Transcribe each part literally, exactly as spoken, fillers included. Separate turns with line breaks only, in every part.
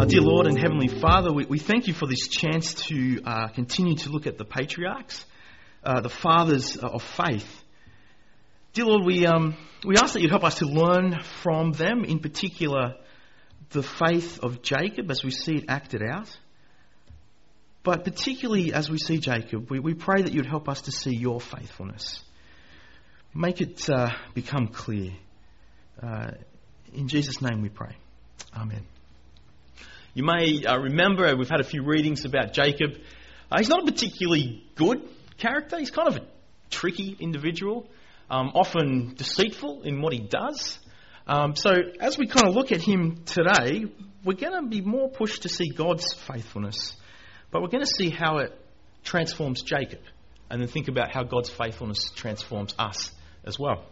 Dear Lord and Heavenly Father, we, we thank you for this chance to uh, continue to look at the patriarchs, uh, the fathers of faith. Dear Lord, we um, we ask that you'd help us to learn from them, in particular the faith of Jacob as we see it acted out. But particularly as we see Jacob, we, we pray that you'd help us to see your faithfulness. Make it uh, become clear. Uh, in Jesus' name we pray. Amen. You may uh, remember we've had a few readings about Jacob. Uh, he's not a particularly good character. He's kind of a tricky individual, um, often deceitful in what he does. Um, so as we kind of look at him today, we're going to be more pushed to see God's faithfulness. But we're going to see how it transforms Jacob, and then think about how God's faithfulness transforms us as well.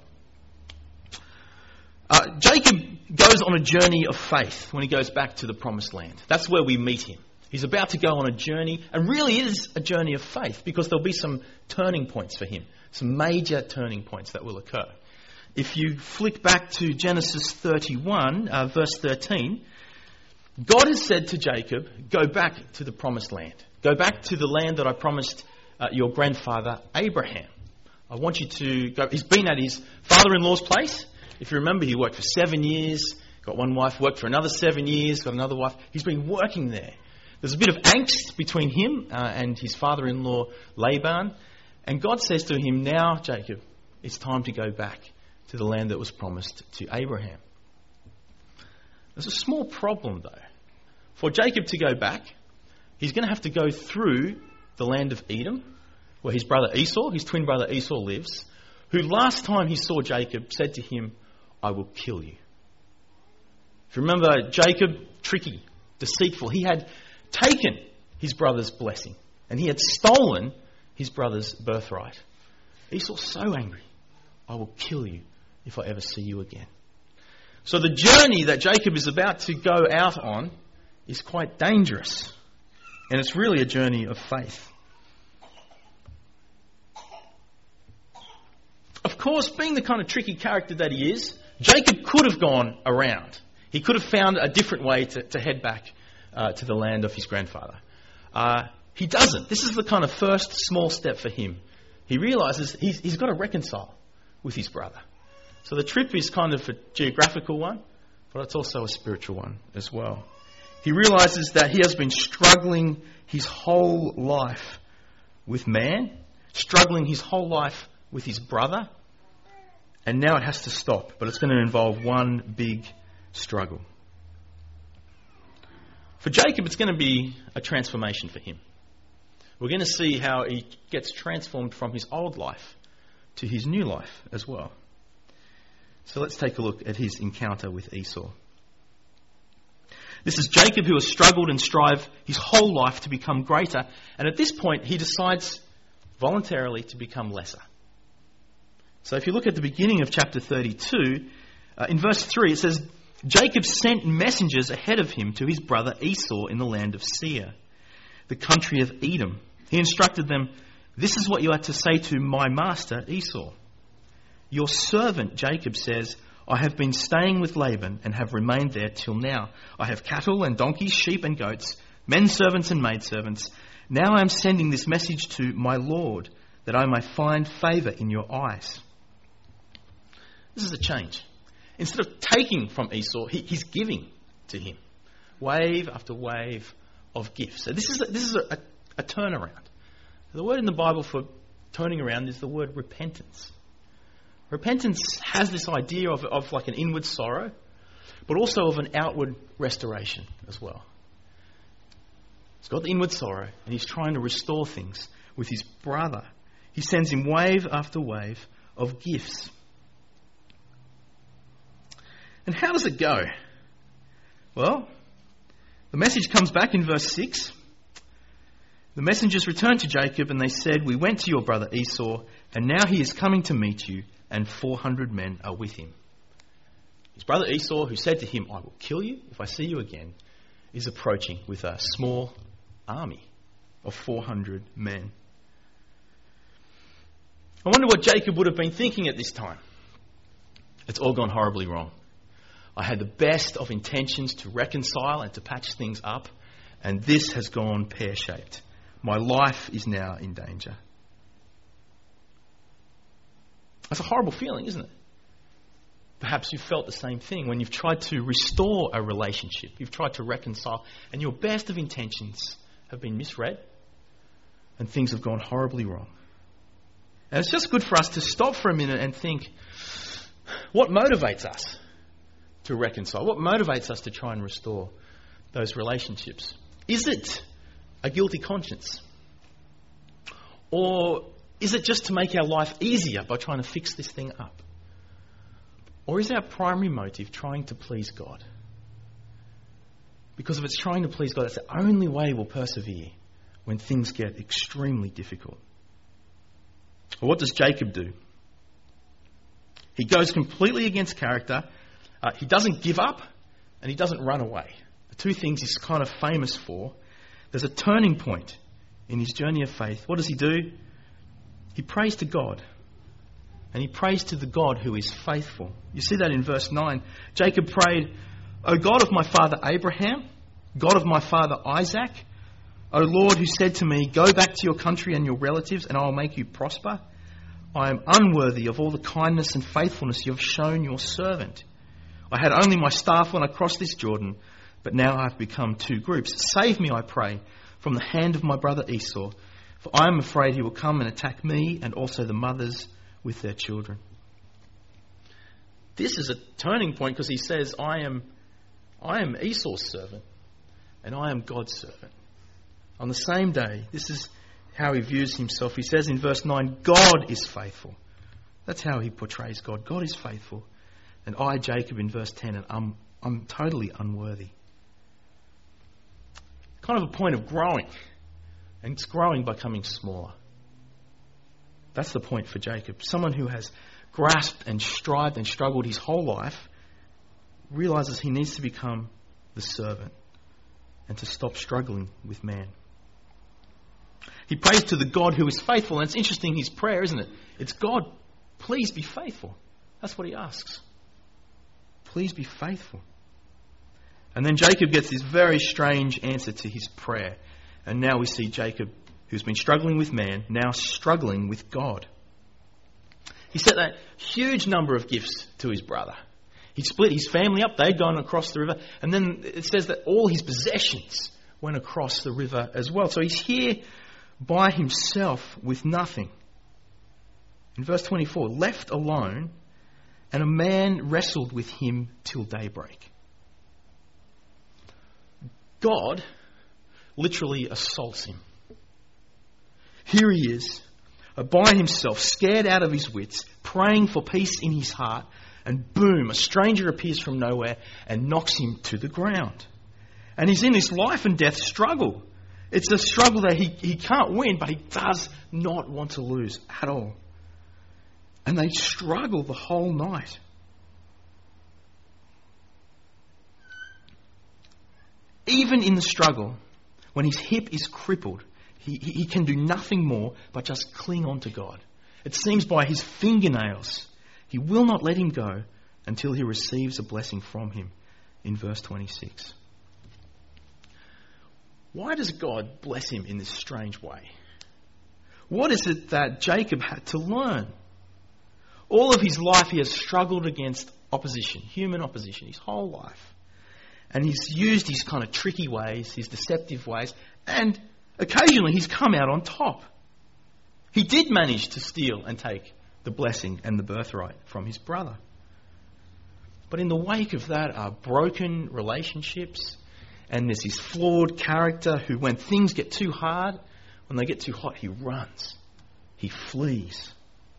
Uh, Jacob goes on a journey of faith when he goes back to the promised land. That's where we meet him. He's about to go on a journey, and really it is a journey of faith, because there'll be some turning points for him, some major turning points that will occur. If you flick back to Genesis thirty-one, uh, verse thirteen, God has said to Jacob, go back to the promised land. Go back to the land that I promised uh, your grandfather Abraham. I want you to go. He's been at his father-in-law's place. If you remember, he worked for seven years, got one wife, worked for another seven years, got another wife. He's been working there. There's a bit of angst between him uh, and his father-in-law Laban. And God says to him, now, Jacob, it's time to go back to the land that was promised to Abraham. There's a small problem, though. For Jacob to go back, he's going to have to go through the land of Edom, where his brother Esau, his twin brother Esau, lives, who last time he saw Jacob said to him, I will kill you. If you remember, Jacob, tricky, deceitful. He had taken his brother's blessing, and he had stolen his brother's birthright. Esau's so angry. I will kill you if I ever see you again. So the journey that Jacob is about to go out on is quite dangerous. And it's really a journey of faith. Of course, being the kind of tricky character that he is, Jacob could have gone around. He could have found a different way to, to head back uh, to the land of his grandfather. Uh, he doesn't. This is the kind of first small step for him. He realises he's, he's got to reconcile with his brother. So the trip is kind of a geographical one, but it's also a spiritual one as well. He realises that he has been struggling his whole life with man, struggling his whole life with his brother, and now it has to stop, but it's going to involve one big struggle. For Jacob, it's going to be a transformation for him. We're going to see how he gets transformed from his old life to his new life as well. So let's take a look at his encounter with Esau. This is Jacob, who has struggled and strived his whole life to become greater, and at this point he decides voluntarily to become lesser. So if you look at the beginning of chapter thirty-two, uh, in verse three it says, Jacob sent messengers ahead of him to his brother Esau in the land of Seir, the country of Edom. He instructed them, this is what you are to say to my master Esau. Your servant Jacob says, I have been staying with Laban and have remained there till now. I have cattle and donkeys, sheep and goats, men servants and maidservants. Now I am sending this message to my Lord, that I may find favour in your eyes. This is a change. Instead of taking from Esau, he, he's giving to him. Wave after wave of gifts. So this is a, this is a, a, a turnaround. The word in the Bible for turning around is the word repentance. Repentance has this idea of, of like an inward sorrow, but also of an outward restoration as well. He's got the inward sorrow, and he's trying to restore things with his brother. He sends him wave after wave of gifts. And how does it go? Well, the message comes back in verse six. The messengers returned to Jacob and they said, we went to your brother Esau, and now he is coming to meet you, and four hundred men are with him. His brother Esau, who said to him, I will kill you if I see you again, is approaching with a small army of four hundred men. I wonder what Jacob would have been thinking at this time. It's all gone horribly wrong. I had the best of intentions to reconcile and to patch things up, and this has gone pear-shaped. My life is now in danger. That's a horrible feeling, isn't it? Perhaps you've felt the same thing when you've tried to restore a relationship. You've tried to reconcile, and your best of intentions have been misread, and things have gone horribly wrong. And it's just good for us to stop for a minute and think, what motivates us to reconcile? What motivates us to try and restore those relationships? Is it a guilty conscience? Or is it just to make our life easier by trying to fix this thing up? Or is our primary motive trying to please God? Because if it's trying to please God, that's the only way we'll persevere when things get extremely difficult. Well, what does Jacob do? He goes completely against character. Uh, he doesn't give up, and he doesn't run away. The two things he's kind of famous for. There's a turning point in his journey of faith. What does he do? He prays to God. And he prays to the God who is faithful. You see that in verse nine. Jacob prayed, O God of my father Abraham, God of my father Isaac, O Lord, who said to me, go back to your country and your relatives, and I will make you prosper. I am unworthy of all the kindness and faithfulness you have shown your servant. I had only my staff when I crossed this Jordan, but now I have become two groups. Save me, I pray, from the hand of my brother Esau, for I am afraid he will come and attack me and also the mothers with their children. This is a turning point because he says, I am, I am Esau's servant and I am God's servant. On the same day, this is how he views himself. He says in verse nine, God is faithful. That's how he portrays God. God is faithful. And I, Jacob, in verse ten, and I'm, I'm totally unworthy. Kind of a point of growing. And it's growing by becoming smaller. That's the point for Jacob. Someone who has grasped and strived and struggled his whole life realizes he needs to become the servant and to stop struggling with man. He prays to the God who is faithful. And it's interesting, his prayer, isn't it? It's God, please be faithful. That's what he asks. Please be faithful. And then Jacob gets this very strange answer to his prayer. And now we see Jacob, who's been struggling with man, now struggling with God. He sent that huge number of gifts to his brother. He split his family up. They'd gone across the river. And then it says that all his possessions went across the river as well. So he's here by himself with nothing. In verse twenty-four, left alone, and a man wrestled with him till daybreak. God literally assaults him. Here he is, by himself, scared out of his wits, praying for peace in his heart, and boom, a stranger appears from nowhere and knocks him to the ground. And he's in this life and death struggle. It's a struggle that he, he can't win, but he does not want to lose at all. And they struggle the whole night. Even in the struggle, when his hip is crippled, he, he, he can do nothing more but just cling on to God. It seems by his fingernails, he will not let him go until he receives a blessing from him in verse twenty-six. Why does God bless him in this strange way? What is it that Jacob had to learn? All of his life he has struggled against opposition, human opposition, his whole life. And he's used his kind of tricky ways, his deceptive ways, and occasionally he's come out on top. He did manage to steal and take the blessing and the birthright from his brother. But in the wake of that are broken relationships, and there's his flawed character who, when things get too hard, when they get too hot, he runs. He flees.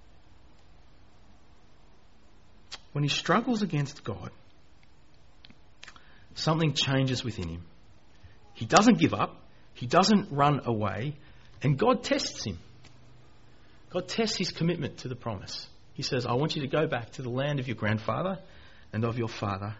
When he struggles against God, something changes within him. He doesn't give up. He doesn't run away. And God tests him. God tests his commitment to the promise. He says, I want you to go back to the land of your grandfather and of your father.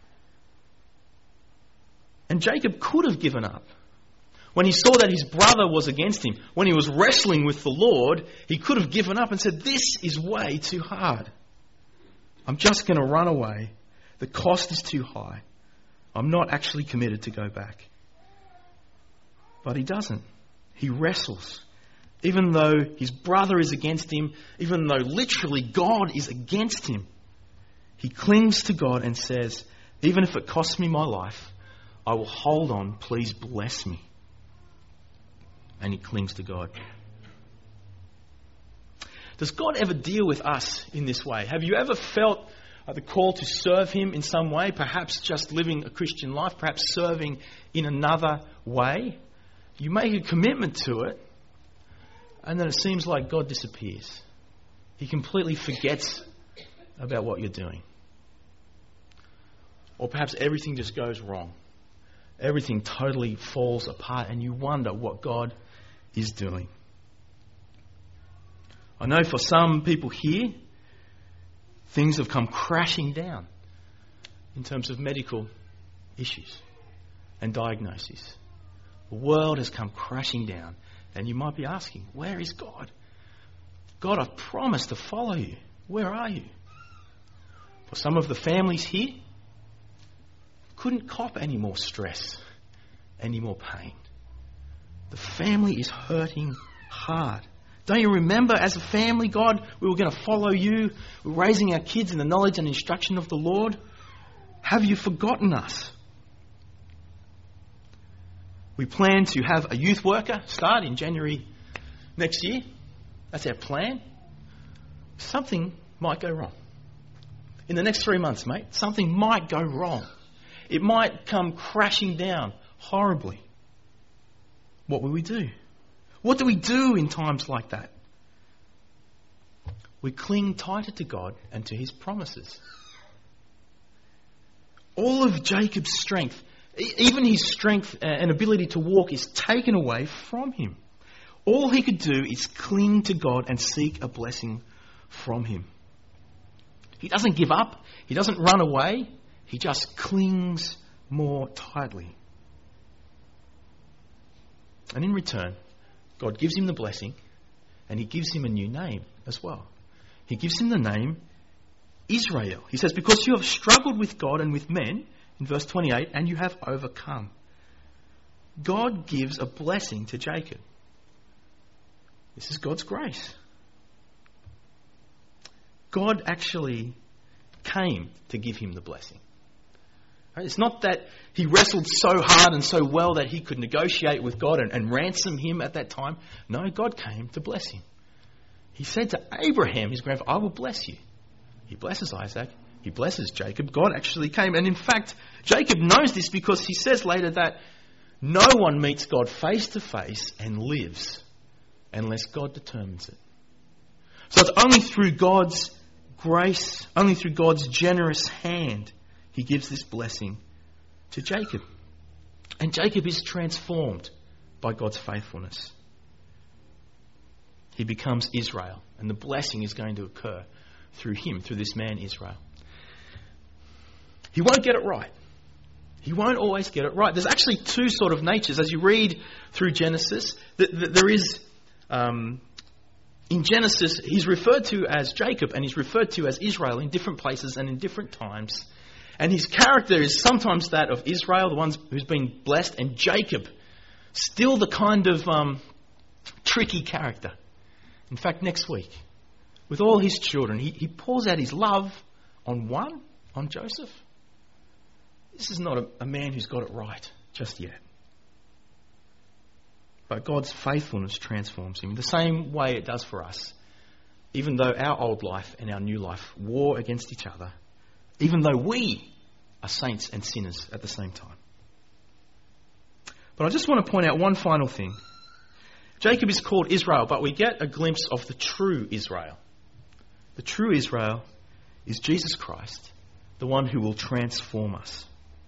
And Jacob could have given up. When he saw that his brother was against him, when he was wrestling with the Lord, he could have given up and said, this is way too hard. I'm just going to run away.
The cost is too high. I'm not actually committed to go back. But he doesn't. He wrestles. Even though his brother is against him, even though literally God is against him, he clings to God and says, even if it costs me my life, I will hold on, please bless me. And he clings to God. Does God ever deal with us in this way? Have you ever felt uh, the call to serve him in some way? Perhaps just living a Christian life, perhaps serving in another way. You make a commitment to it, and then it seems like God disappears. He completely forgets about what you're doing. Or perhaps everything just goes wrong. Everything totally falls apart and you wonder what God is doing. I know for some people here, things have come crashing down in terms of medical issues and diagnoses. The world has come crashing down. And you might be asking, where is God? God, I've promised to follow you. Where are you? For some of the families here, couldn't cop any more stress, any more pain. The family is hurting hard. Don't you remember as a family, God, we were going to follow you. We're raising our kids in the knowledge and instruction of the Lord. Have you forgotten us? We plan to have a youth worker start in January next year. That's our plan. Something might go wrong. In the next three months, mate, something might go wrong. It might come crashing down horribly. What will we do? What do we do in times like that? We cling tighter to God and to his promises. All of Jacob's strength, even his strength and ability to walk, is taken away from him. All he could do is cling to God and seek a blessing from him. He doesn't give up. He doesn't run away. He just clings more tightly. And in return, God gives him the blessing and he gives him a new name as well. He gives him the name Israel. He says, because you have struggled with God and with men, in verse twenty-eight, and you have overcome. God gives a blessing to Jacob. This is God's grace. God actually came to give him the blessing. It's not that he wrestled so hard and so well that he could negotiate with God and, and ransom him at that time. No, God came to bless him. He said to Abraham, his grandfather, I will bless you. He blesses Isaac. He blesses Jacob. God actually came. And in fact, Jacob knows this because he says later that no one meets God face to face and lives unless God determines it. So it's only through God's grace, only through God's generous hand, he gives this blessing to Jacob. And Jacob is transformed by God's faithfulness. He becomes Israel, and the blessing is going to occur through him, through this man Israel. He won't get it right. He won't always get it right. There's actually two sort of natures. As you read through Genesis, there is, um, in Genesis, he's referred to as Jacob and he's referred to as Israel in different places and in different times. And his character is sometimes that of Israel, the one who's been blessed, and Jacob, still the kind of um, tricky character. In fact, next week, with all his children, he, he pours out his love on one, on Joseph. This is not a, a man who's got it right just yet. But God's faithfulness transforms him the same way it does for us. Even though our old life and our new life war against each other, even though we are saints and sinners at the same time. But I just want to point out one final thing. Jacob is called Israel, but we get a glimpse of the true Israel. The true Israel is Jesus Christ, the one who will transform us.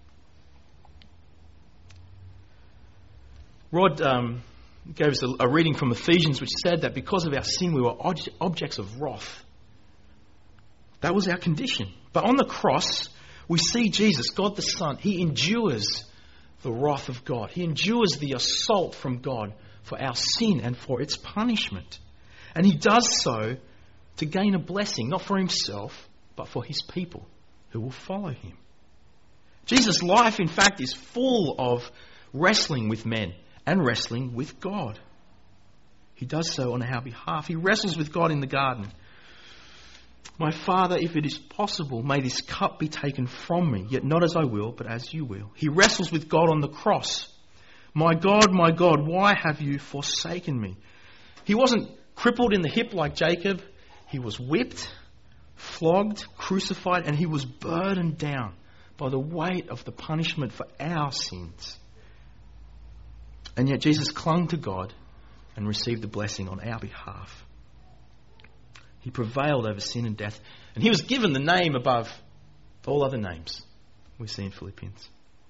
Rod um, gave us a, a reading from Ephesians which said that because of our sin we were ob- objects of wrath. That was our condition. But on the cross, we see Jesus, God the Son. He endures the wrath of God. He endures the assault from God for our sin and for its punishment. And he does so to gain a blessing, not for himself, but for his people, who will follow him. Jesus' life, in fact, is full of wrestling with men and wrestling with God. He does so on our behalf. He wrestles with God in the garden. My Father, if it is possible, may this cup be taken from me, yet not as I will, but as you will. He wrestles with God on the cross. My God, my God, why have you forsaken me? He wasn't crippled in the hip like Jacob. He was whipped, flogged, crucified, and he was burdened down by the weight of the punishment for our sins. And yet Jesus clung to God and received the blessing on our behalf. He prevailed over sin and death, and he was given the name above all other names we see in Philippians.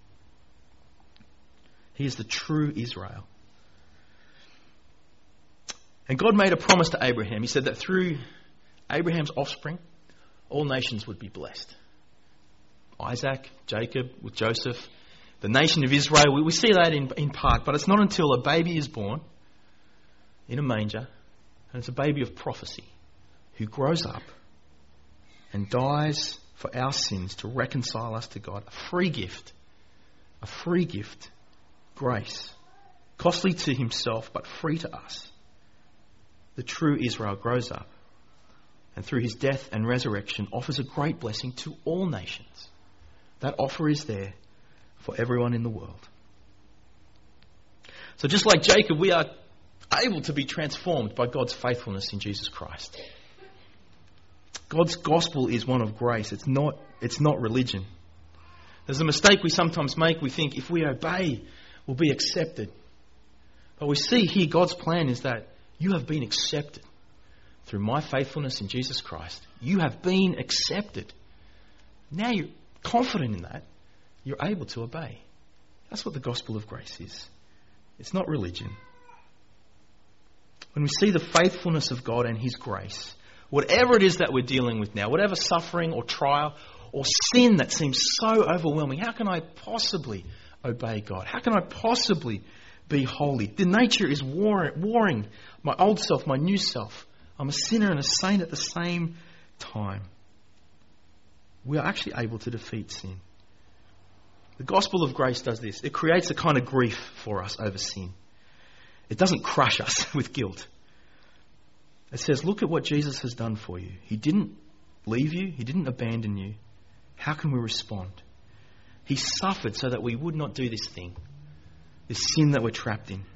He is the true Israel. And God made a promise to Abraham. He said that through Abraham's offspring, all nations would be blessed. Isaac, Jacob, with Joseph, the nation of Israel. We, we see that in, in part, but it's not until a baby is born in a manger, and it's a baby of prophecy, who grows up and dies for our sins to reconcile us to God. A free gift. A free gift. Grace. Costly to himself, but free to us. The true Israel grows up and through his death and resurrection offers a great blessing to all nations. That offer is there for everyone in the world. So just like Jacob, we are able to be transformed by God's faithfulness in Jesus Christ. God's gospel is one of grace. It's not, it's not religion. There's a mistake we sometimes make. We think if we obey, we'll be accepted. But we see here God's plan is that you have been accepted through my faithfulness in Jesus Christ. You have been accepted. Now you're confident in that. You're able to obey. That's what the gospel of grace is. It's not religion. When we see the faithfulness of God and his grace, whatever it is that we're dealing with now, whatever suffering or trial or sin that seems so overwhelming, how can I possibly obey God? How can I possibly be holy? The nature is war- warring. My old self, my new self. I'm a sinner and a saint at the same time. We are actually able to defeat sin. The gospel of grace does this. It creates a kind of grief for us over sin. It doesn't crush us with guilt. It says, look at what Jesus has done for you. He didn't leave you. He didn't abandon you. How can we respond? He suffered so that we would not do this thing, this sin that we're trapped in.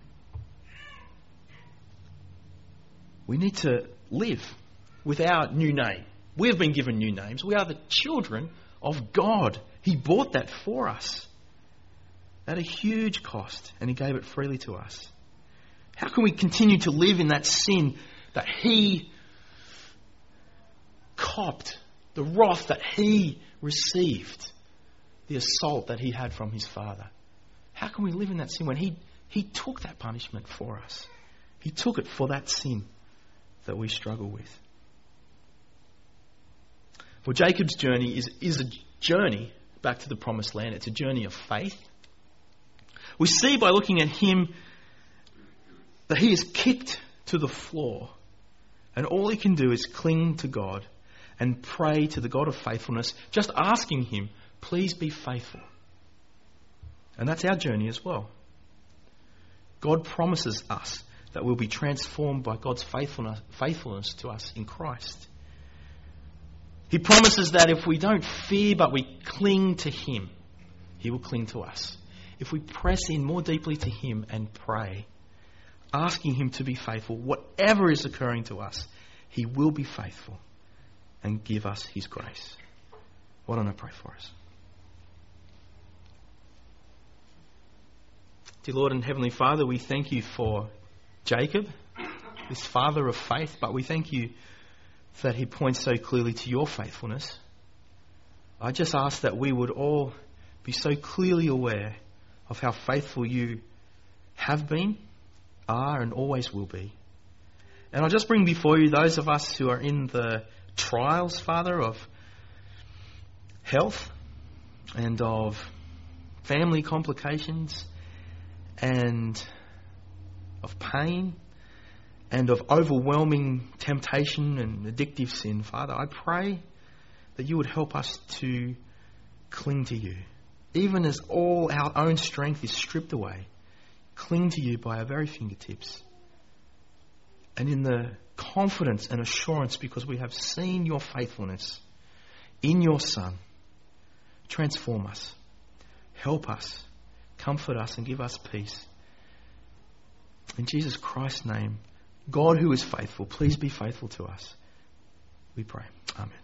We need to live with our new name. We have been given new names. We are the children of God. He bought that for us at a huge cost, and he gave it freely to us. How can we continue to live in that sin that he copped, the wrath that he received, the assault that he had from his Father? How can we live in that sin when he, he took that punishment for us? He took it for that sin that we struggle with. Well, Jacob's journey is, is a journey back to the promised land. It's a journey of faith. We see by looking at him that he is kicked to the floor, and all he can do is cling to God and pray to the God of faithfulness, just asking him, please be faithful. And that's our journey as well. God promises us that we'll be transformed by God's faithfulness, faithfulness to us in Christ. He promises that if we don't fear but we cling to him, he will cling to us. If we press in more deeply to him and pray, asking him to be faithful, whatever is occurring to us, he will be faithful and give us his grace. Why don't I pray for us? Dear Lord and Heavenly Father, we thank you for Jacob, this father of faith, but we thank you that he points so clearly to your faithfulness. I just ask that we would all be so clearly aware of how faithful you have been, are, and always will be. And I just bring before you those of us who are in the trials, Father, of health and of family complications and of pain and of overwhelming temptation and addictive sin. Father, I pray that you would help us to cling to you. Even as all our own strength is stripped away, cling to you by our very fingertips. And in the confidence and assurance, because we have seen your faithfulness in your Son, transform us, help us, comfort us, and give us peace. In Jesus Christ's name, God who is faithful, please be faithful to us. We pray. Amen.